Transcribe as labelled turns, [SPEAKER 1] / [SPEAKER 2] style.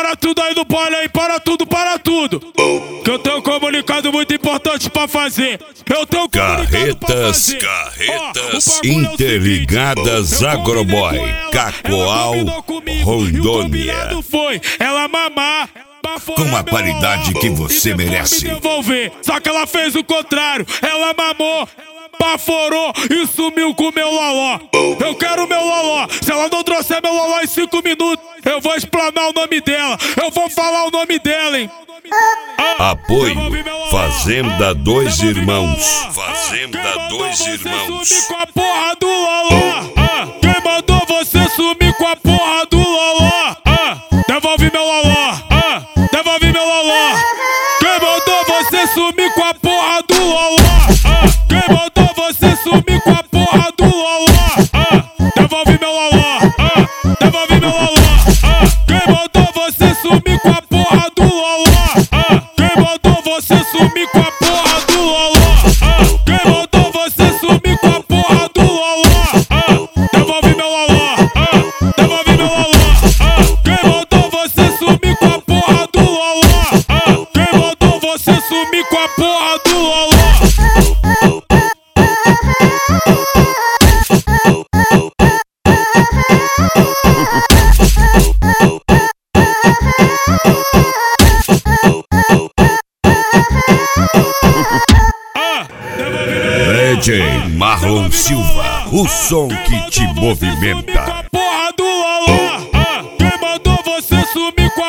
[SPEAKER 1] para tudo aí no pole aí, para tudo, para tudo. Que eu tenho um comunicado muito importante pra fazer. Eu tenho um comunicado pra fazer.
[SPEAKER 2] Carretas interligadas Agroboy, Cacoal, Rondônia.
[SPEAKER 1] Foi ela mamar
[SPEAKER 2] Com a qualidade que você merece.
[SPEAKER 1] Só que ela fez o contrário. Ela mamou, baforou e sumiu com meu loló. Eu quero meu loló. Se ela não trouxer meu loló em 5 minutos, eu vou explanar o nome dela. Eu vou falar o nome dela, hein?
[SPEAKER 2] Apoio Fazenda Dois Irmãos. Fazenda Dois Irmãos.
[SPEAKER 1] Sumir com a porra do loló. Quem mandou você sumir com a porra do loló? Devolve meu loló. Devolve meu loló. Quem mandou você sumir com a porra do loló? Quem mandou você sumir com a porra do loló? Devolve meu loló. Devolve meu loló. Quem mandou você sumir com a porra do loló? Quem mandou você sumir com a porra do loló? Quem mandou você sumir com a porra do loló? Devolve meu loló. Devolve meu loló. Quem mandou você sumir com a porra do loló? Quem mandou você sumir com a porra do loló?
[SPEAKER 2] DJ Marlon Silva, o som que te movimenta.
[SPEAKER 1] Porra do loló. Quem mandou você sumir com